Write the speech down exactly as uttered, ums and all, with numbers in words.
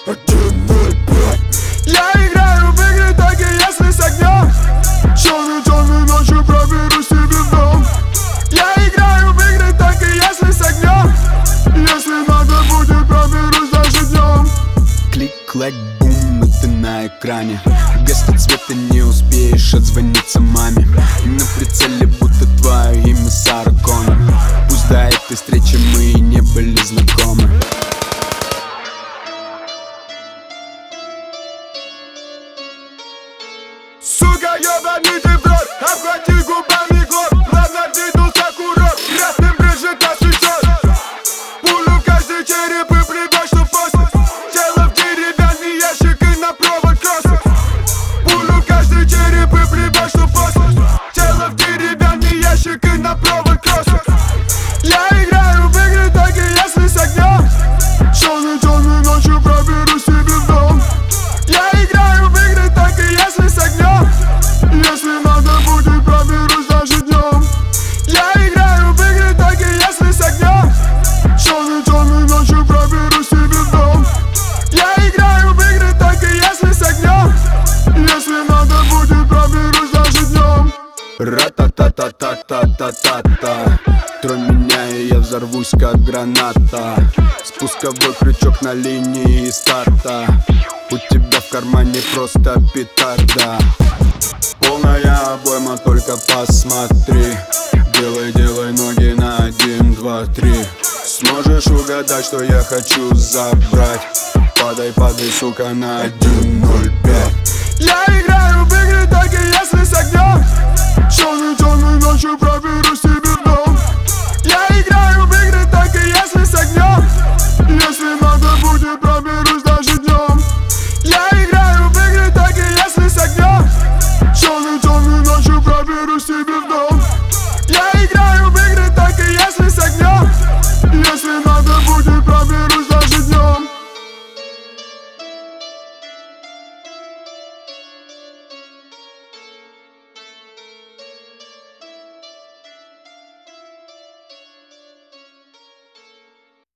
один ноль пять. Я играю в игры только если с огнем. Черной-черной ночью проберусь тебе в дом. Я играю в игры только если с огнем. Если надо будет, проберусь даже днем. Клик-клак, бум, и ты на экране. Вместо цвета не успеешь отзвониться маме. На прицеле будто твое имя Сара Коннор. Пусть до этой встречи мы и не были знакомы. Сука, ёбаный ты в рот, обхвати губами год. Ладно, виду как урод, красным брызжет освещен. Пулю в каждый череп и плевать, что после. Тело в деревянный ящик и на провод кросс. Пулю в каждый череп и плевать, что после. Тело в деревянный ящик и на провод кросс. Я играю в игры только если с огнем. Черной-черной ночью проберусь тебе в дом. Я играю в игры только если с огнем. Если надо будет, проберусь даже днем. Я играю в игры только если с огнем. Черной-черной ночью проберусь тебе в дом. Я играю в игры только если с огнем. Если надо будет, проберусь даже днем. Ра-та-та-та-та-та-та-та. Трой меня и я взорвусь как граната. Спусковой крючок на линии старта. У тебя в кармане просто петарда. Полная обойма, только посмотри. Делай, делай ноги на один, два, три. Сможешь угадать, что я хочу забрать? Падай, падай, сука, на один ноль пять.